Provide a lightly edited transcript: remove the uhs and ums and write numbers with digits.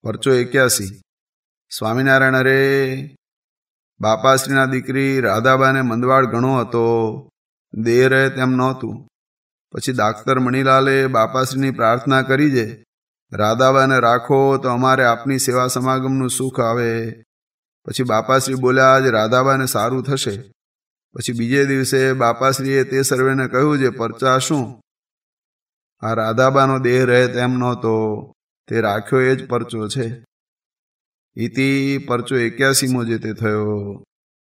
પરચો 81. સ્વામિનારાયણ અરે બાપાશ્રીના દીકરી રાધાબાને મંદવાડ ઘણો હતો, દેહ રહે તેમ નહોતું. પછી ડાક્ટર મણીલાલે બાપાશ્રીની પ્રાર્થના કરી છે, રાધાબાને રાખો તો અમારે આપની સેવા સમાગમનું સુખ આવે. પછી બાપાશ્રી બોલ્યા જ રાધાબાને સારું થશે. પછી બીજે દિવસે બાપાશ્રીએ તે સર્વેને કહ્યું છે, પરચા શું? આ રાધાબાનો દેહ રહે તેમ નહોતો, તે રાખ્યો એ જ પરચો છે. ઇતિ પરચો 81મો જે તે થયો.